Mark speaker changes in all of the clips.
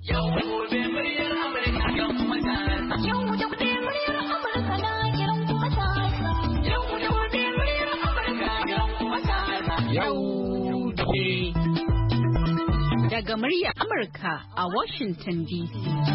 Speaker 1: Yau da gobe muryar Amurka kan matasa. Yau da gobe muryar Amurka na kiran matasa. Yau da gobe muryar Amurka kan matasa. Yau da gobe. Daga muryar Amurka a Washington DC.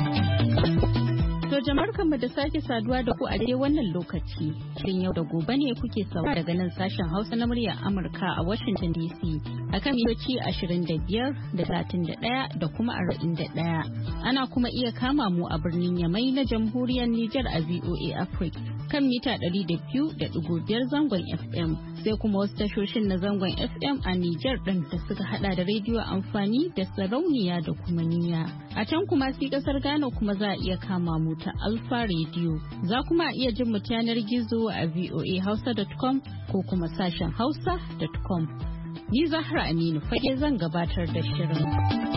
Speaker 1: To jama'ar kanmu da sake saduwa da ku a dai wannan lokaci. Shin yau da gobe ne kuke saurara daga nan sashen Hausa na muryar Amurka a Washington DC akan mitoci 25 da 31 da kuma 41. Ana kuma iya kama mu a birnin Yamai na Jamhuriyar Nijar a VOA Africa kan mita 200.5 zangon FM. Sai kuma wasu tashoshin na zangon FM a Nijar ɗin da suka hada da rediyo amfani da sarauniya da kuma niyya. A can kuma sai kasar Ghana kuma za a iya kama mu ta Alfa Radio. Za kuma iya jin mu yanar gizo a voahausa.com ko kuma sashen hausa.com. Ni Zahra Aminu fage zan gabatar da shirin.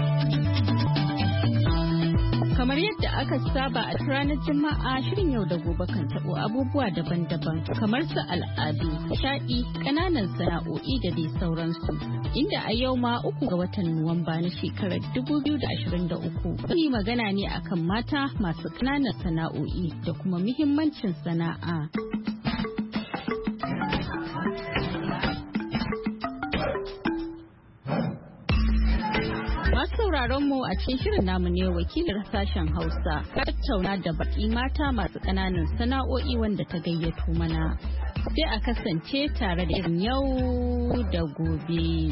Speaker 1: Kamar yadda aka saba a ranar Juma'a shirin yau da gobe kan tabo abubuwa daban-daban kamar su al'adu, shaɗi, ƙananan sana'o'i da dai sauransu. Inda a yau ma 3 ga watan Nuwamba na shekarar 2023 zan yi magana ne akan mata masu ƙananan sana'o'i da kuma muhimmancin sana'a. Sauraron mu a cikin shirin namu ne wakilar sashen Hausa ta tattauna da baki mata masu ƙananan sana'o'i wanda ta gayyato mana. Sai a kasance tare da irin yau da gobe.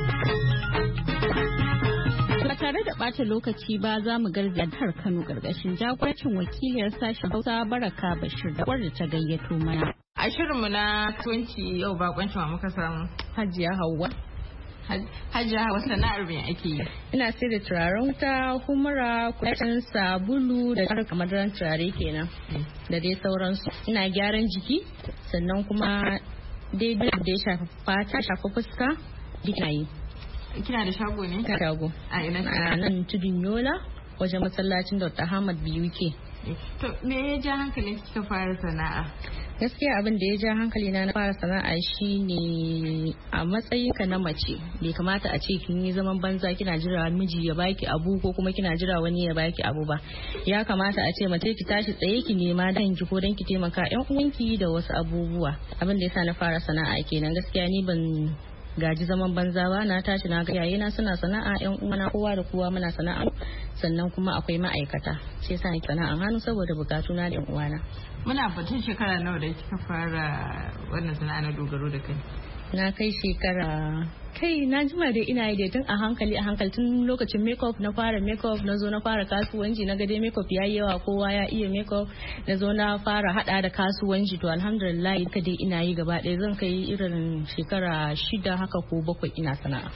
Speaker 1: Ba tare da ɓata lokaci ba za mu garzaya jihar Kano ƙarƙashin jagorancin wakiliyar sashen Hausa Baraka Bashir da wadda ta gayyato mana.
Speaker 2: A shirinmu na 20 yau bakoncin wa muka samu
Speaker 3: Hajiya Hauwa.
Speaker 2: Hajiya wasu sana'ar me ake yi?
Speaker 3: Ina sai da turaren wuta, humura, kuɗin sabulu da harka madaran turare kenan da dai sauransu. Ina gyaran jiki sannan kuma daidai da ya shafi fata, shafi fuska duk na yi.
Speaker 2: Kina da shago ne?
Speaker 3: Ina shago.
Speaker 2: A ina?
Speaker 3: A nan Tudun Yola wajen masallacin Dr. Ahmad BUK.
Speaker 2: To me ya ja hankalin kika fara sana'a?
Speaker 3: Gaskiya abin da ya ja hankali na fara sana'a shine a matsayinka na mace bai kamata a ce kin yi zaman banza kina jira miji ya baki abu ko kuma kina jira wani ya baki abu ba. Ya kamata a ce mace ki tashi tsaye ki nema dan ki ko dan ki taimaka ƴan uwanki da wasu abubuwa. Abin da yasa na fara sana'a kenan gaskiya ni ban gaji zaman banza ba, na tashi na ga yayena suna sana'a, ƴan uwana kowa da kowa muna sana'a, sannan kuma akwai ma'aikata sai sa ni sana'an hannu saboda bukatuna da ƴan uwana.
Speaker 2: Muna batun shekara nawa da kika fara wannan sana'a na dogaro da kai?
Speaker 3: Na kai shekara na jima dai ina yi tun a hankali tun lokacin makeup na fara makeup na zo na fara kasuwanci na gade makeup yayi yawa kowa ya iya makeup na zo na fara hada da kasuwanci to alhamdulillah duka dai ina yi gaba ɗaya zan kai irin shekara 6 haka ko 7 ina sana'a.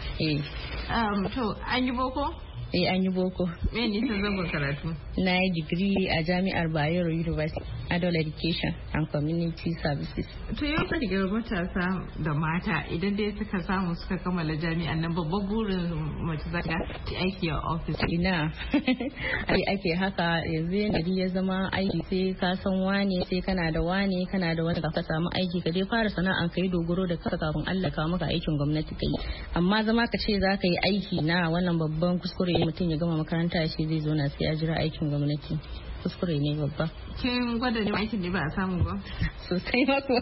Speaker 2: To an yi boko?
Speaker 3: An yi boko.
Speaker 2: Me nisan zangon karatu?
Speaker 3: Na yi digiri a jami'ar Bayero University, Adult Education and Community Services.
Speaker 2: To yau ka diga matasa da mata idan dai suka samu suka kammala jami'an nan babban burin mace za ta aiki a ofis.
Speaker 3: Ina ai ake haka yanzu yanayi ya zama aiki sai ka san wane sai kana da wane kana da wanda ka samu aiki ka dai fara sana'an ka yi dogaro da kanka kafin Allah ka maka aikin gwamnati kai. Amma zama ka ce za ka yi aiki na wannan babban kuskure mutum ya gama makaranta shi zai zo na sai ya jira aikin gwamnati kuskure ne babba.
Speaker 2: Kin gwada neman aikin ne ba a samu ba?
Speaker 3: Sosai mako.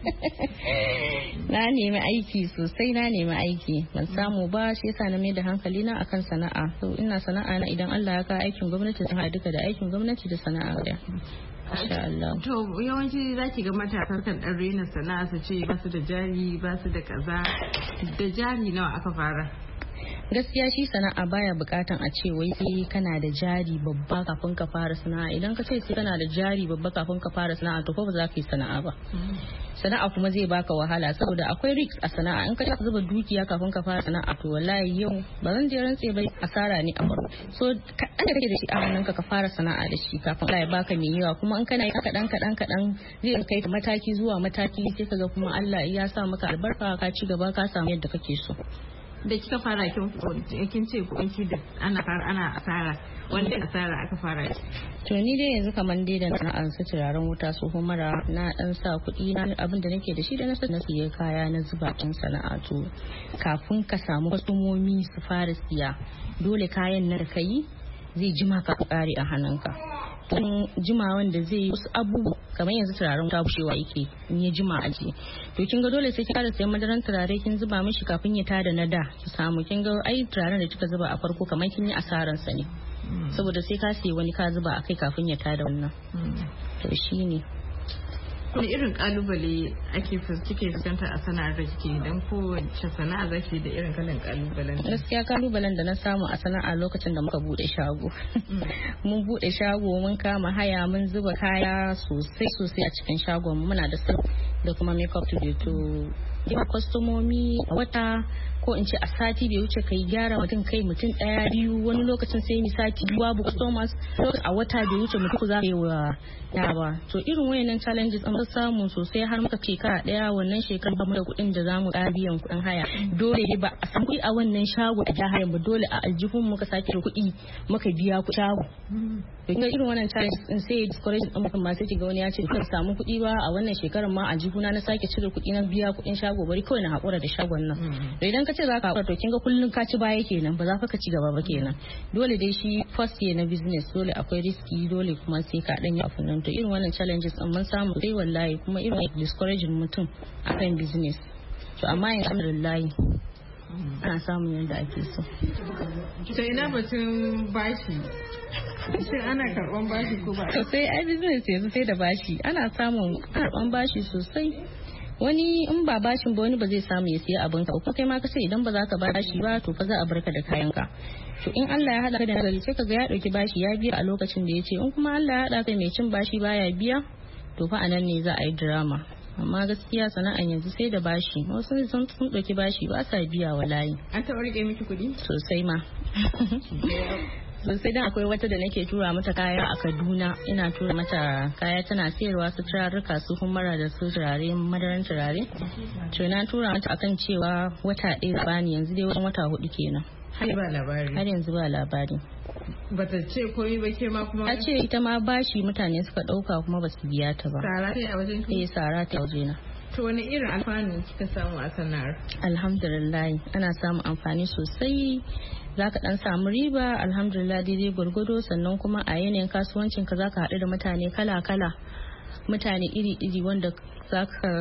Speaker 3: Na nemi aiki ban samu ba shi yasa na mai da hankali na akan sana'a. So ina sana'a na idan Allah ya kawo aikin gwamnati zan haɗu duka da aikin gwamnati da sana'a ɗaya. Insha Allah.
Speaker 2: To yawanci zaki ga matasa kan dan rena sana'a su ce ba su da jari ba su da kaza. Da jari nawa aka fara?
Speaker 3: Gaskiya shi sana'a baya bukatan a ce wai sai kana da jari babba kafin ka fara sana'a. Idan ka ce sai kana da jari babba kafin ka fara sana'a to fa ba za ka yi sana'a ba. Sana'a kuma zai baka wahala saboda akwai risk a sana'a. In ka zuba dukiya kafin ka fara sana'a to wallahi yau ba zan je rantse ba asara ne a farko. So kaɗan da kake da shi a hannunka ka fara sana'a da shi kafin Allah ya baka mai yawa, kuma in kana yi kaɗan zai kai ka mataki zuwa mataki sai ka ga kuma Allah ya sa maka albarka ka ci gaba ka samu yadda kake so.
Speaker 2: Da kika fara kin ce kuɗi da ana asara wanda asara aka fara shi.
Speaker 3: To ni dai yanzu kamar dai da sana'ar su turaren wuta su humara na dan sa kuɗi na abin da nake da shi da na siya kaya na zuba ɗin sana'a. To kafin ka samu kwastomomi su fara siya dole kayan na da kai zai jima ka kare a hannunka. Jimawan da zai yi wasu abubuwa kamar yanzu turaren ta bushewa yake in ya jima a ji, to kin ga dole sai ki fara sayan madaran turare kin zuba mishi kafin ya tada na da ki samu. Kin ga ai turaren da kika zuba a farko kamar kin yi asaran sa ne, saboda sai ka sayi wani ka zuba akai kafin ya tada wannan. To shine.
Speaker 2: Wani irin kalubale kike fuskanta a sana'ar da kike, dan kowace sana'a zaki da irin kalan kalubalen?
Speaker 3: Gaskiya kalubalen da na samu a sana'a lokacin da muka bude shago. Mun bude shago, mun kama haya, mun zuba kaya sosai a cikin shagon. Muna da da kuma makeup studio to yawa kwastomomi a wata ko in ce a sati bai wuce kai gyara mutum ɗaya biyu, wani lokacin sai ni sati biyu babu customers, a wata bai wuce mutum za yi wa yawa. To irin wayannan challenges an samu sosai har muka shekara ɗaya, wannan shekarar ba mu da kuɗin da zamu ƙara biyan kuɗin haya. Dole dai ba a san kuɗi a wannan shago a jahayan ba, dole a aljihun muka sake da kuɗi muka biya kuɗin shago. To kinga irin wannan challenges din sai discourage din mutum ma sai kiga wani ya ce kan samu kuɗi ba a wannan shekarar ma aljihuna na sake cire kuɗi na biya kuɗin shago, bari kawai na haƙura da shagon nan. To idan ka ce za ka haƙura to kinga kullun ka ci baya kenan, ba za ka ci gaba ba kenan. Dole dai shi first year na business dole akwai riski, dole kuma sai ka dan yi afun nan. To irin wannan challenges din mun samu dai wallahi, kuma irin discouraging mutum akan business. To amma in alhamdulillah ana samun yadda ake so.
Speaker 2: To ina batun bashi? Shin ana karban bashi ko ba?
Speaker 3: Sosai ai business yanzu sai da bashi, ana samun karban bashi sosai. Wani in ba bashin ba wani ba zai samu ya siya abin ka, ko kai ma ka ce idan ba za ka ba bashi ba to fa za a barka da kayan ka. To in Allah ya hada ka da nazari sai kaga ya dauki bashi ya biya a lokacin da ya ce, in kuma Allah ya hada kai mai cin bashi baya biya to fa anan ne za a yi drama. Amma gaskiya sana'an yanzu sai da bashi, wasu sun dauki bashi ba sa biya wallahi.
Speaker 2: An taɓa rike miki kuɗi?
Speaker 3: Sosai ma. Sosai dan akwai wata da nake tura mata kaya a Kaduna, ina tura mata kaya tana sayarwa su turarruka su humara da su turare, madaran turare. To na tura mata akan cewa wata ɗaya bani, yanzu dai wajen wata 4 kenan. Har yanzu ba labari.
Speaker 2: Bata ce koyi ba ke ma kuma?
Speaker 3: Ta ce ita ma bashi mutane suka ɗauka kuma ba su biya ta ba.
Speaker 2: Sara ta a wajen ki?
Speaker 3: Sara ta a wajena.
Speaker 2: To wani irin alfanu kika samu a sana'ar?
Speaker 3: Alhamdulillah ana samun amfani sosai, za ka dan samu riba alhamdulillah daidai gwargwado, sannan kuma a yanayin kasuwancin ka za ka haɗu da mutane kala-kala, mutane iri-iri wanda za ka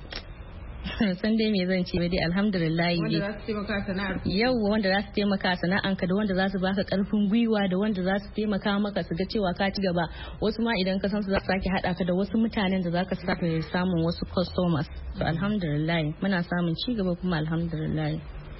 Speaker 3: san dai me zan ce ba dai alhamdulillah.
Speaker 2: Wanda za su taimaka sana'ar?
Speaker 3: Yau wanda za su taimaka sana'anka, da wanda za su baka karfin gwiwa, da wanda za su taimaka maka su ga cewa ka ci gaba. Wasu ma idan ka san su za su sake haɗa ka da wasu mutanen da za ka sake samun wasu customers. To alhamdulillah muna samun ci gaba kuma alhamdulillah.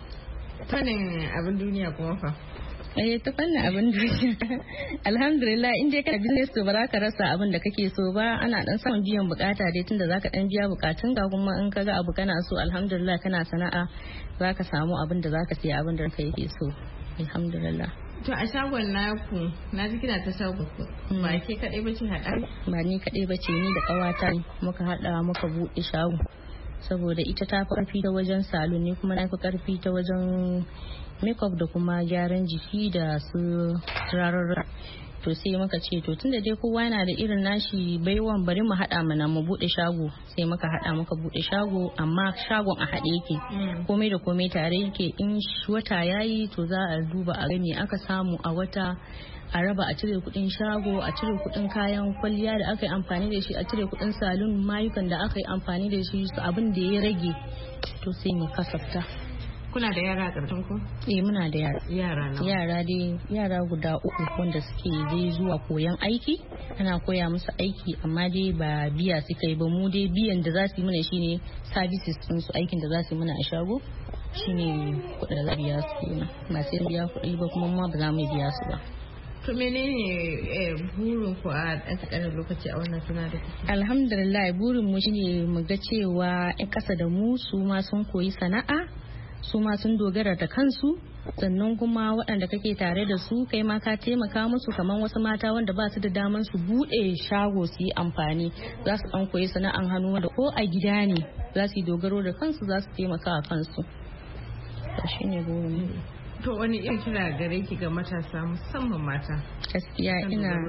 Speaker 2: Fannin abin duniya kuma fa?
Speaker 3: Ta fannin abin duniya alhamdulillah in dai kana business to ba za ka rasa abin da kake so ba, ana dan samun biyan bukata dai tunda za ka dan biya bukatun ka, kuma in ka ga abu kana so alhamdulillah kana sana'a za ka samu abin da za ka siya abin da kai yake so alhamdulillah.
Speaker 2: To a shagon naku na ji kina ta shagon ku ba ke kadai bace hada?
Speaker 3: Ba ni kadai bace, ni da kawata muka hada muka bude shago, saboda ita ta fi karfi ta wajen salon, ne kuma na fi karfi ta wajen makeup da kuma gyaran jiki da su turarurruka. To sai muka ce to tunda dai kowa yana da irin nashi baiwan, bari mu hada mana mu bude shago. Sai muka hada muka bude shago, amma shagon a hade yake, komai da komai tare yake. In wata yayi to za a duba a ga me aka samu a wata, a raba, a cire kudin shago, a cire kudin kayan kwalliya da aka yi amfani da shi, a cire kudin salon, mayukan da aka yi amfani da shi, su abin da ya rage to sai mu kasafta.
Speaker 2: Kuna da yara a ƙarshen ku?
Speaker 3: Muna da yara.
Speaker 2: Yara nawa?
Speaker 3: Yara guda 3 wanda suke dai zuwa koyan aiki, ana koya musu aiki amma dai ba biya suka yi ba. Mu dai biyan da za su yi mana shine services din su, aikin da za su yi mana a shago shine kuɗin da za biya su, ba sai biya kuɗi ba kuma ma ba za mu biya su ba.
Speaker 2: To menene burin ku a tsakanin lokaci a wannan sana'a da kuke?
Speaker 3: Alhamdulillah burin mu shine mu ga cewa ƴan ƙasa da mu su ma sun koyi sana'a, su ma sun dogara da kansu, sannan kuma waɗanda kake tare da su kai ma ka taimaka musu, kamar wasu mata wanda ba su da daman su buɗe shago su yi amfani, za su ɗan koyi sana'an hannu wanda ko a gida ne za su yi dogaro da kansu, za su taimaka a kansu. Shi ne burin.
Speaker 2: To wani irin kira gare ki ga matasa musamman mata?
Speaker 3: Gaskiya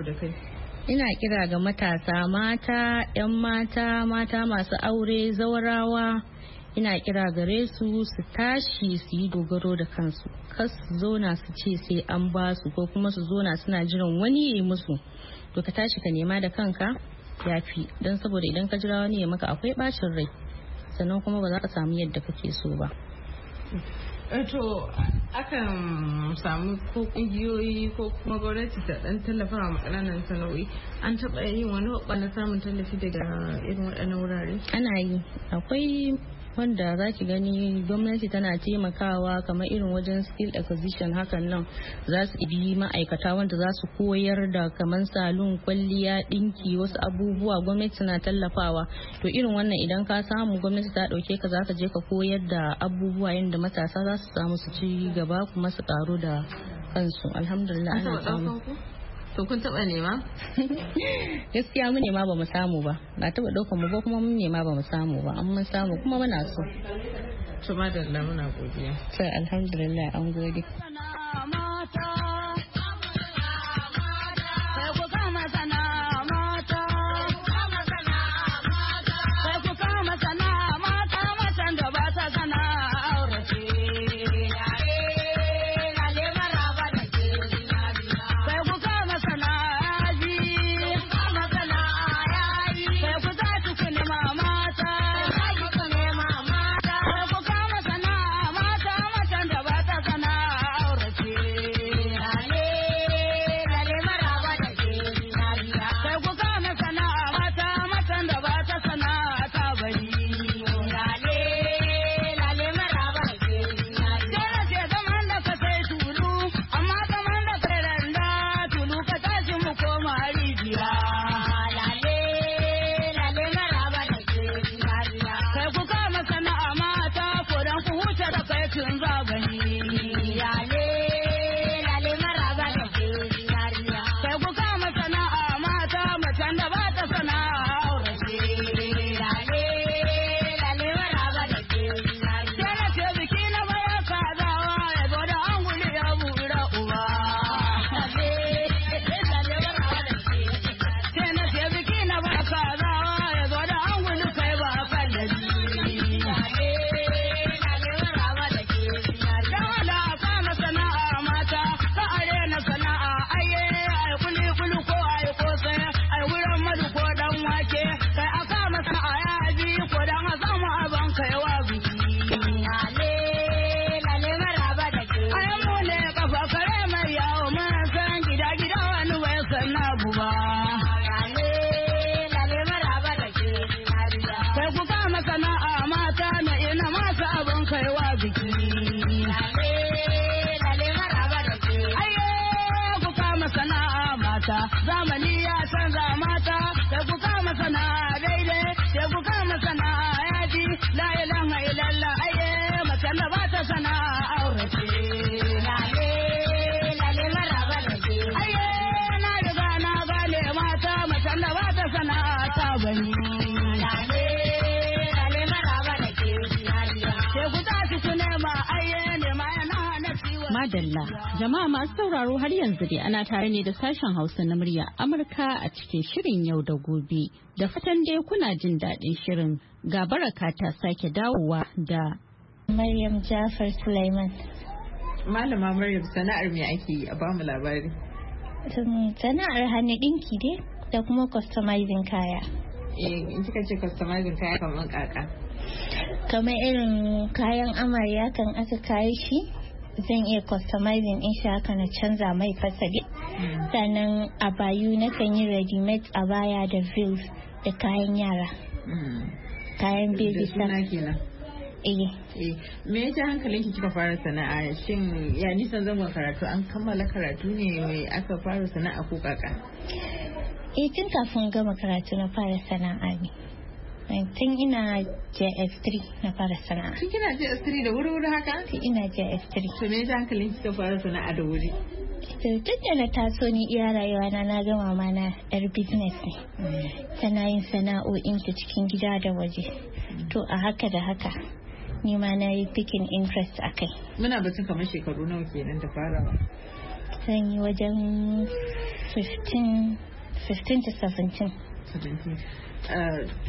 Speaker 3: ina kira ga matasa, mata, 'yan mata, mata masu aure, zawarawa, ina kira gare su su tashi su yi dogaro da kansu, kas su zona su ce sai an ba su ko kuma su zona suna jiran wani ya yi musu. To ka tashi ka nema da kanka yafi, don saboda idan ka jira wani ya maka akwai bacin rai, sannan kuma ba za ka samu yadda kake so ba.
Speaker 2: To akan samu ko kungiyoyi ko kuma gwamnati ta dan tallafa wa ƙananan sana'o'i, an taɓa yin wani hoɓɓa na samun tallafi daga irin waɗannan wurare?
Speaker 3: Ana yi, akwai wanda za ki gani gwamnati tana taimakawa kamar irin wajen skill acquisition, hakan nan za su bi ma'aikata wanda za su koyar da kamar salon, kwalliya, dinki, wasu abubuwa gwamnati tana tallafawa. To irin wannan idan ka samu gwamnati ta dauke ka, za ka je ka koyar da abubuwa yadda matasa za su samu su ci gaba kuma su karu da kansu. Alhamdulillah ana samu.
Speaker 2: To kun taba nema?
Speaker 3: Gaskiya mun nema ba mu samu ba. Ba taba daukar mu ba kuma mun nema ba mu samu ba. Amma mun samu kuma muna so.
Speaker 2: To madalla muna godiya.
Speaker 3: To alhamdulillah an gode.
Speaker 1: Zamani ya canza mata, da ku kama sana'a daidai, da ku kama sana'a yaji, la ilaha illallah aye, mace da ba ta sana'a aurace. Lale maraba da ke. Aye, na riga na gane mata, mace da ba ta sana'a ta bani. Lale maraba da ke. Ke ku tashi ku nema aye, nema yana hana ciwon. Madalla, jama'a masu sauraro har yanzu dai ana tare ne da sashen Hausa na murya Amurka a cikin shirin yau da gobe. Da fatan dai kuna jin daɗin shirin. Ga Baraka ta sake dawowa da
Speaker 4: Maryam Jafar Sulaiman.
Speaker 2: Malama Maryam, sana'ar me ake yi? A ba mu labari.
Speaker 4: Sana'ar hannu ɗinki dai da kuma customizing kaya.
Speaker 2: In kika ce customizing kaya kamar kaka?
Speaker 4: Kamar irin kayan amarya kan aka kayi shi, zan iya customizing in shi haka na canza mai fasali. Sannan a bayu na kan yi ready-made a baya da veils da kayan yara. Kayan baby
Speaker 2: kenan. Me ya ji hankalinki kika fara sana'a? Shin ya nisan zangon karatu, an kammala karatu ne mai aka fara sana'a ko kaka?
Speaker 4: Tun kafin gama karatu na fara sana'a ne. Tun ina JS3 na fara sana'a.
Speaker 2: Tun kina JS3 da wuri-wuri haka?
Speaker 4: Tun ina JS3.
Speaker 2: To me ya ji hankalinki kika fara sana'a da wuri?
Speaker 4: Tun da na taso ni iya rayuwa na ga mama na yar business ne. Tana yin sana'o'in ta cikin gida da waje. To a haka da haka ni ma na yi picking interest a kai.
Speaker 2: Muna batun kamar shekaru nawa kenan da farawa?
Speaker 4: Zan yi wajen 15 to 17.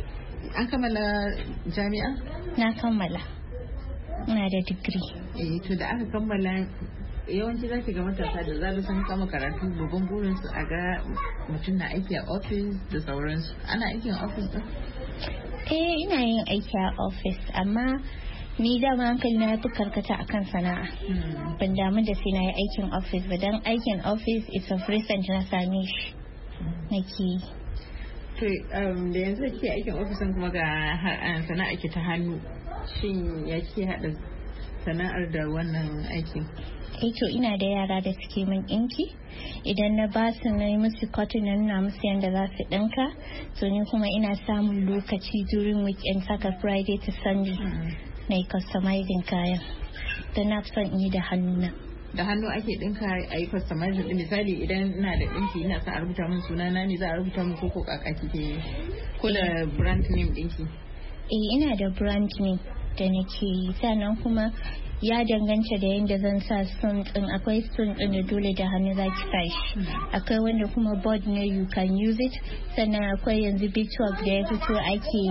Speaker 2: an kammala jami'a?
Speaker 4: Na kammala. Ina da digiri.
Speaker 2: To da aka kammala yawanci za ki ga matasa da zalu sun kama karatu babban burin su a ga mutum na aiki a ofis da sauransu. Ana aikin ofis din?
Speaker 4: Ina yin aiki a ofis amma ni dama hankali na fi karkata akan sana'a. Ban damu da sai na yi aikin ofis ba dan aikin ofis is of recent na same shi nake yi.
Speaker 2: To da yanzu ke aikin ofisin kuma ga sana'a ke ta hannu, shin ya ke haɗa sana'ar da wannan aikin?
Speaker 4: To ina da yara da suke min ɗinki, idan na ba su na yi musu cotton na nuna musu yadda za su ɗinka, to ni kuma ina samun lokaci during weekend saka Friday to Sunday na yi customizing kayan da na son yi da hannuna.
Speaker 2: Da hannu ake ɗinka a yi customizing ɗin, misali idan ina da ɗinki ina son a rubuta min sunana ne za a rubuta min koko kaka kike yi ko da brand name ɗinki?
Speaker 4: Ina da brand name da nake yi, sannan kuma ya danganta da yadda zan sa stone din. Akwai stone din da dole da hannu zaki sa shi, akwai wanda kuma board ne you can use it, sannan akwai yanzu beadwork da ya fito ake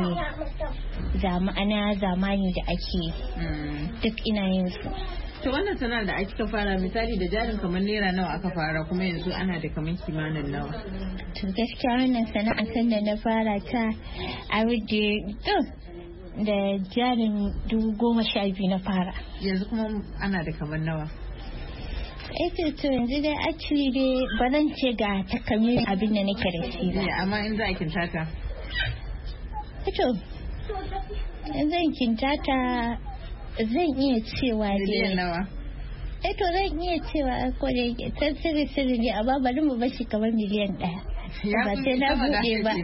Speaker 4: zamani da ake duk ina yin su.
Speaker 2: To wannan sana'ar da aka fara misali da jarin kamar naira nawa aka fara kuma yanzu ana da kamar kimanin nawa?
Speaker 4: To gaskiya wannan sana'a sanda na fara ta a da jarin 12,000 na fara.
Speaker 2: Yanzu kuma ana da kamar nawa?
Speaker 4: To yanzu dai actually dai ba zan ce ga takamaiman abin da nake da shi ba.
Speaker 2: Amma in za a kintata?
Speaker 4: Zan kintata zan iya cewa dai.
Speaker 2: Miliyan nawa?
Speaker 4: Zan iya cewa ko da yake ta sirri ne amma bari mu bashi kamar miliyan 1. Ba sai na buɗe ba.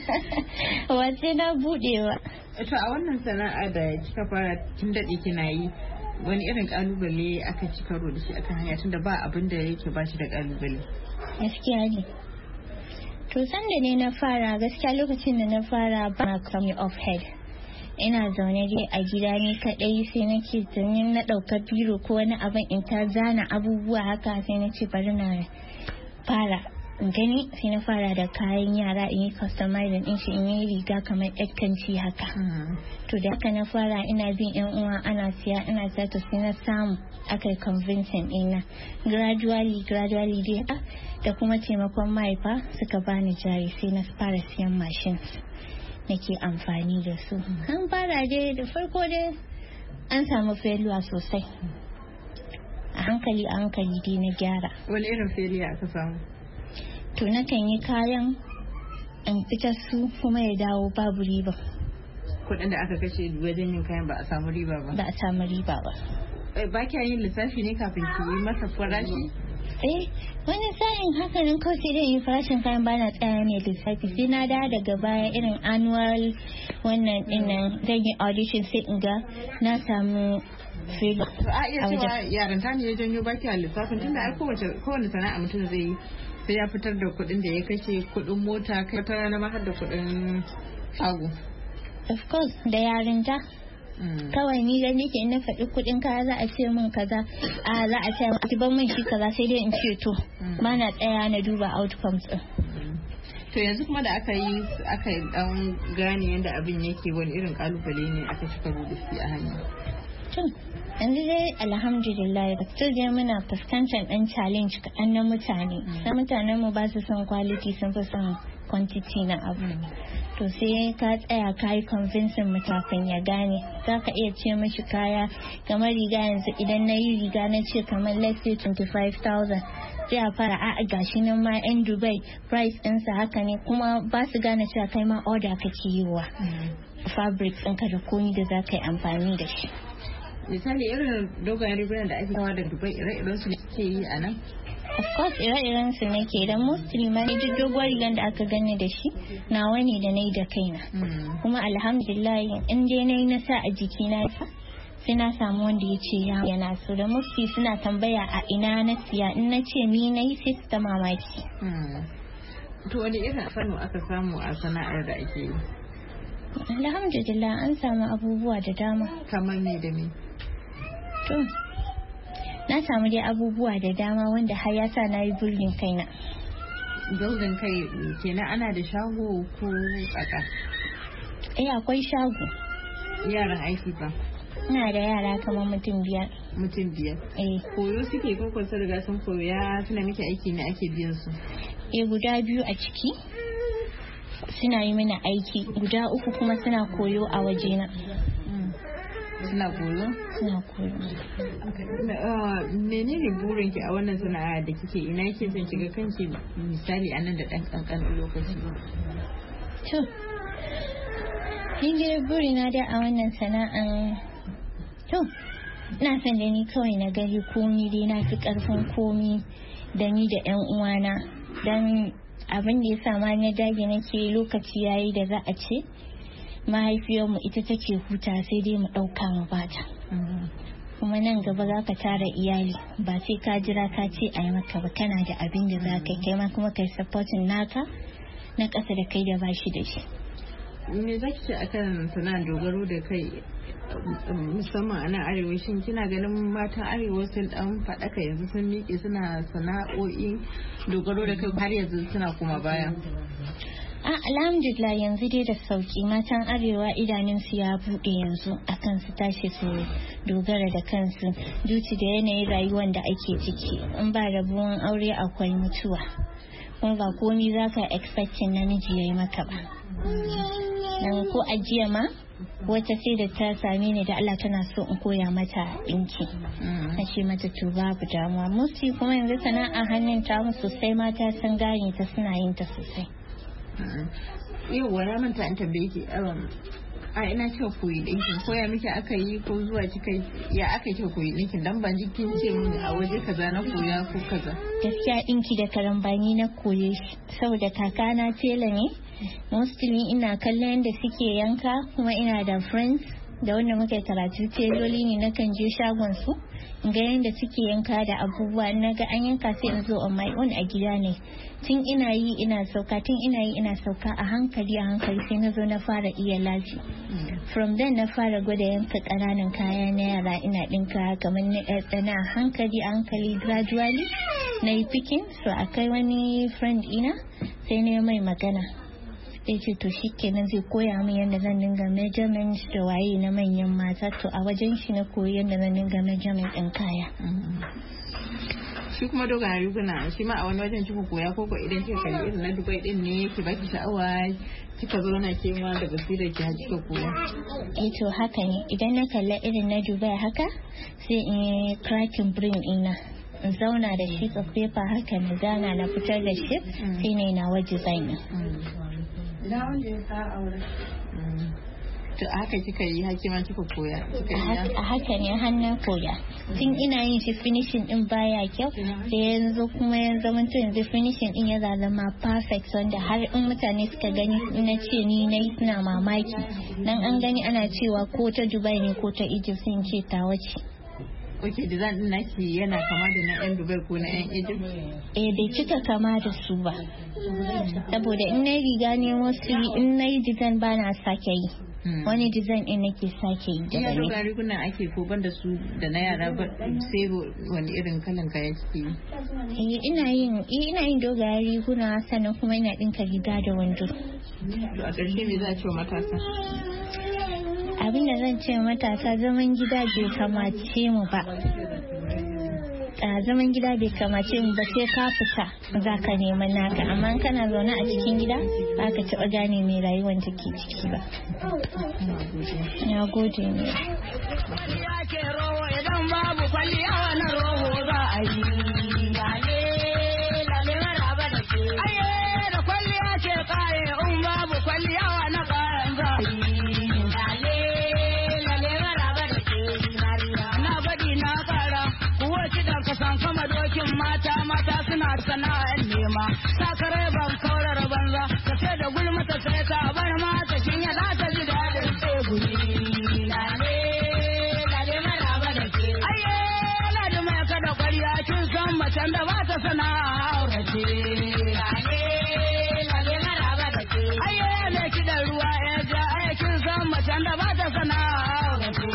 Speaker 4: Ba sai na buɗe ba.
Speaker 2: To a wannan sana'a da kika fara tun daɗe kina yi, wani irin kalubale aka ci karo da shi akan hanya tunda ba abin da yake ba shi da kalubale?
Speaker 4: Gaskiya ne. To sanda ne na fara, gaskiya lokacin da na fara ba na coming off head. Ina zaune dai a gida ne kaɗai sai nake tunanin na ɗauka biro ko wani abin in ta zana abubuwa haka sai na ce bari na fara gani, sai na fara da kayan yara in yi customizing din shi in yi riga kamar kanci haka. To da haka na fara ina bin yan uwa ana siya to sai na samu aka yi convincing ina gradually dai da kuma taimakon mahaifa suka bani jari sai na fara siyan machines nake amfani da su. An fara dai da farko dai an samu failure sosai, a hankali dai na gyara.
Speaker 2: Wani irin failure aka samu?
Speaker 4: To nakan yi kayan in fitar su kuma ya dawo babu riba.
Speaker 2: Kuɗin da aka kashe wajen yin kayan ba a samu riba ba?
Speaker 4: Ba a samu riba ba.
Speaker 2: Ba kya yin lissafi ne kafin ki yi masa farashi?
Speaker 4: Wani sa'in haka nan kawai sai dai yin farashin kayan bana tsaya mai lissafi, sai na da daga baya irin annual wannan dinnan zan yi audition sai in ga na samu filo.
Speaker 2: A iya cewa yaranta ne ya janyo baki a lissafin tunda ai kowane sana'a mutum zai yi sai ya fitar da kuɗin da ya kashe, kuɗin mota, kai ta rana ma har da kuɗin shago.
Speaker 4: Of course, da yarinta. Kawai ni da nake na faɗi kuɗin kaya za a ce min kaza, za a ce ki ban min shi kaza sai dai in ce to ba na tsaya na duba outcomes din.
Speaker 2: To yanzu kuma da aka yi dan gane yadda abin yake, wani irin kalubale ne aka ci karo da shi a hanya?
Speaker 4: Yanzu dai alhamdulillah da still dai muna fuskantar dan challenge kaɗan na mutane. Na mutanen mu ba su son quality, sun fi son quantity na abu. To sai ka tsaya ka yi convincing mutafin ya gane. Za ka iya ce mashi kaya kamar riga yanzu idan na yi riga na ce kamar let's say 25,000, sai a fara a gashi nan ma yan Dubai price ɗinsa haka ne, kuma ba su gane cewa kai ma order kake yi wa fabrics ɗinka da komi da za ka yi amfani da shi.
Speaker 2: Misali irin dogayen rigunan da ake kawo da Dubai ire-iren su ne suke yi a nan?
Speaker 4: Of course ire-iren su ne ke da mostly ma duk doguwar rigan da aka gani da shi nawa ne da nayi da kaina. Kuma alhamdulillah in dai nayi na sa a jikina sai na samu wanda ya ce yana so, da mostly suna tambaya a ina na siya, in na ce ni nayi sai su ta mamaki.
Speaker 2: To wani irin fannu aka samu a sana'ar da ake yi?
Speaker 4: Alhamdulillah an samu abubuwa da dama.
Speaker 2: Kamar me da me?
Speaker 4: To na samu dai abubuwa da dama wanda har ya sa na yi building kaina.
Speaker 2: Building kai kenan ana da shago ko kaka?
Speaker 4: Akwai shago.
Speaker 2: Yaran aiki ba?
Speaker 4: Ina da yara kamar mutum 5.
Speaker 2: Mutum 5? Koyo suke ko kun riga sun koya suna miki aiki ne ake biyan su?
Speaker 4: Guda 2 a ciki suna yi mana aiki, guda 3 kuma suna koyo a wajena.
Speaker 2: Suna koyo? Suna koyo. Menene burinki a wannan sana'a da kike, ina yake son kiga kanki misali a nan da ɗan ƙanƙanin lokaci?
Speaker 4: To, ni burina da a wannan sana'an, to, ina son da ni kawai na gari komi dai na fi ƙarfin komi da ni da 'yan uwana, don abin da ya sama na dage nake lokaci yayi da za a ce mahaifiyarmu ita take huta sai dai mu ɗauka mu bata. Kuma nan gaba za ka tara iyali ba sai ka jira ka ce a yi maka ba, kana da abin da za ka kai ma kuma kai supporting naka na ƙasa da kai da ba shi da shi.
Speaker 2: Me za ki ce akan sana'ar dogaro da kai musamman a nan arewa, shin kina ganin matan arewa sun dan faɗaka yanzu sun miƙe suna sana'o'i dogaro da kai har yanzu suna kuma baya?
Speaker 4: Alhamdulillah yanzu dai da sauki, matan arewa idanunsu ya buɗe yanzu akan su tashi su dogara da kansu duci da yanayin rayuwar da ake ciki. In ba rabuwan aure akwai mutuwa, kuma ba komi za ka expecting namiji ya yi maka ba. Dan ko ajiya ma wata sai da ta same ni da Allah tana so in koya mata ɗinki. Na ce mata to babu damuwa. Musti kuma yanzu sana'a hannun ta mu sosai, mata sun gane ta suna yin ta sosai.
Speaker 2: Yau wani manta an tambaye ki a ina kika koyi ɗinkin, koya miki aka yi ko zuwa kika ya aka kika koyi ɗinkin, dan ban ji kin ce mini a waje kaza na koya ko kaza?
Speaker 4: Gaskiya ɗinki da karambani na koye shi saboda kakana tela ne. Mostly ina kallon yadda suke yanka, kuma ina da friends da wanda muke karatu teloli ne, na kan je shagon su ga yadda suke yanka da abubuwa, na ga an yanka sai in zo on my own a gida ne. Tun ina yi ina sauka a hankali sai na zo na fara iya lafi. From then na fara gwada yanka ƙananan kaya na yara, ina ɗinka kamar na ɗana a hankali gradually na yi picking. So akai wani friend ina sai na mai magana, sai ce to shi kenan zai koya min yadda zan dinga measurement da waye na manyan mata. To a wajen shi na koyi yadda zan dinga measurement ɗin kaya.
Speaker 2: Shi kuma dogayen riguna shi ma a wani wajen kika koya ko idan kika kalli irin na Dubai din ne yake baki sha'awa kika zo na ke ma da basirar ki kika koya?
Speaker 4: To haka ne, idan na kalla irin na Dubai haka sai in cracking brain ina in zauna da sheet of paper haka na zana na fitar da shi sai ne na waje design. To
Speaker 2: haka kika yi hakima kika koya?
Speaker 4: A haka ne hannun koya. Tun ina yin shi finishing din baya kyau, sai yanzu kuma ya zama yanzu finishing din ya zama perfect, wanda har in mutane suka gani na ce ni na yi suna mamaki. Dan an gani ana cewa ko ta Dubai ne ko ta Egypt, sun ce ta wace.
Speaker 2: Ok, design din naki yana kama da na 'yan Dubai ko na 'yan Egypt?
Speaker 4: Bai cika kama da su ba. Saboda in na riga ne mostly in na yi design ba na sake yi. Wani design din nake sake yi da
Speaker 2: ne. Dogayen rigunan ake ko ban da su da na yara ba, sai wani irin kalan kaya kike yi?
Speaker 4: Ina yin dogayen riguna sannan kuma ina dinka riga da wando.
Speaker 2: To a ƙarshe me za a ce wa matasa?
Speaker 4: Abin da zan ce matasa, zaman gida bai kamace mu ba. Zaman gida bai kamace mu ba, sai ka fita za ka neman naka, amma kana zaune a cikin gida ba ka taɓa gane mai rayuwar take ciki ba. Na gode ne. Idan babu kwalliya wani roho za a yi. Da kwalliya ce kare in babu kwalliya wani kayan za a yi. Kasan kama dokin mata suna sana'ar nema, sakarai ban kaurar banza, ka sai da gulma ta sai ta bar mata shin ya za ta ji daɗin tseguri. Lale maraba da ke. Aye, ladi mai kada kwarya kin san macen da ba ta sana'a aurace. Lale maraba da ke. Aye, mai kiɗan ruwa ya ja aikin san macen da ba ta sana'a aurace.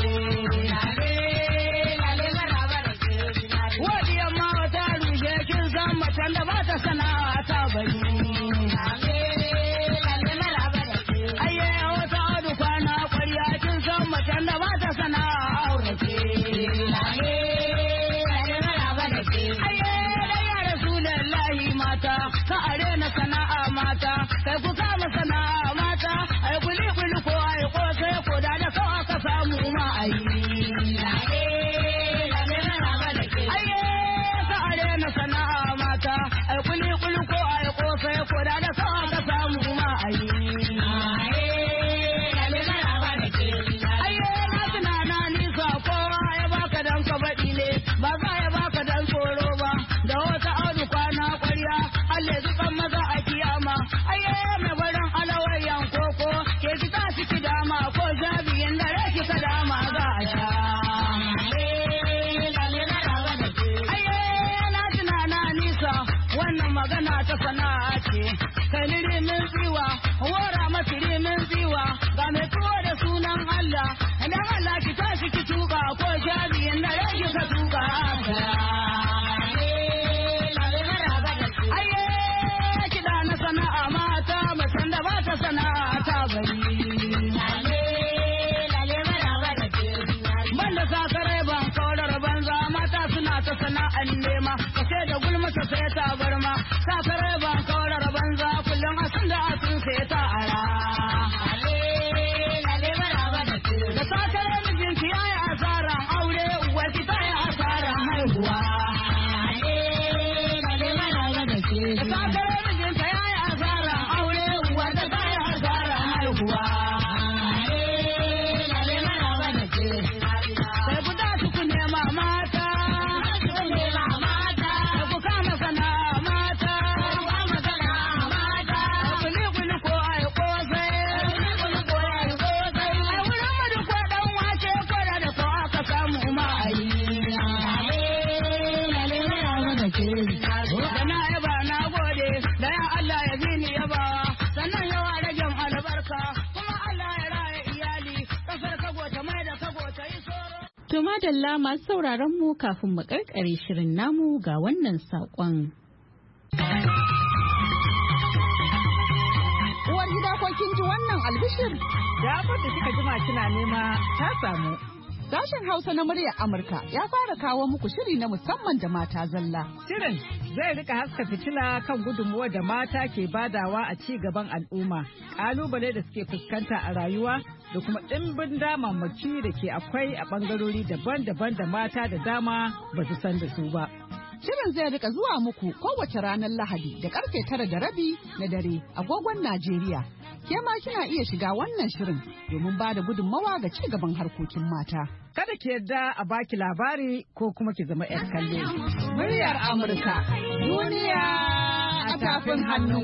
Speaker 4: Macen da ba ta sana'a ta bari. Ayye wata adu
Speaker 5: mata ka arena sana'a mata kai ku kama sana'a mata ai kuli ko ai ko sai ko da kawa ka samu ma ai ka arena sana'a mata ai kuli ko ai ko sai ko da kawa ka samu ma ai ba za ya baka dan tsoro ba da wata audu kwana ƙwarya Allah ya kan maza a kiyama ayye mai barin alawayan koko ke ki ta shi dama ko jabiyin da rake ka dama ga a sha ayye na tunana nisa wannan magana ta sana'a ce kai lirimin tsiwa wara masu rimin tsiwa ga mai tuwo da sunan Allah idan Allah ki tashi ki tuka ko jabiyin da rake ka tuka sana'a ta bari banda sakarai ban kaurar banza mata suna ta sana'an nema kashe da gulmata sai ta barma sakarai ban kaurar banza kullum asun da asun sai ta ara da sakarai mijinki ya yi asaran aure uwarki ta yi asaran haihuwa da sakarai mijinta ya yi asaran aure uwarta ta yi asaran haihuwa sai ku tashi ku nema mata ku kama sana'a mata kuli ko ai kosai ai wurin madu ko dan wace ko da ko aka samu ma ai da na yaba na gode da ya Allah ya zini yabawa sannan yawa ragin albarka kuma Allah ya raya iyali kasar kagota mai da kagota yi soro.
Speaker 1: To madalla masu sauraron mu kafin mu karkare shirin namu ga wannan saƙon.
Speaker 6: Uwar gida ko kin ji wannan albishir? Damar da kika jima kina nema ta samu. Sashen Hausa na muryar Amurka ya fara kawo muku shiri na musamman da mata zalla. Shirin zai rika haska fitila kan gudunmuwa da mata ke badawa a ci gaban al'umma, kalubale da suke fuskanta a rayuwa da kuma ɗimbin damammaki da ke akwai a ɓangarori daban-daban da mata da dama ba su san da su ba. Shirin zai rika zuwa muku kowace ranar Lahadi da karfe 9:30 na dare agogon Najeriya. Ke ma kina iya shiga wannan shirin domin ba da gudunmawa ga ci gaban harkokin mata. Kada ki yarda a baki labari ko kuma ki zama 'yar kalle. Muryar Amurka, duniya a tafin hannu.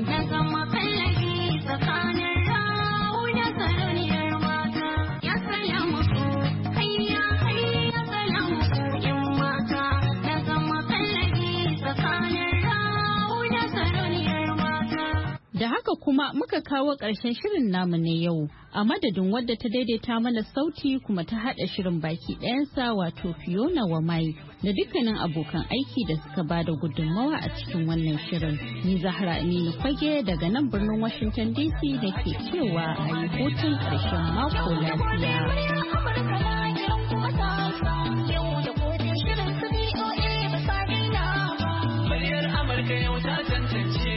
Speaker 1: Da haka kuma muka kawo ƙarshen shirin namu na yau, a madadin wadda ta daidaita mana sauti kuma ta haɗa shirin baki ɗayansa wato Fiona Wamai da dukkanin abokan aiki da suka ba da gudunmawa a cikin wannan shirin. Ni Zahra Aminu Fage daga nan birnin Washington DC da ke cewa a yi hutun ƙarshen mako lafiya. Muryar Amurka yau ta tantance.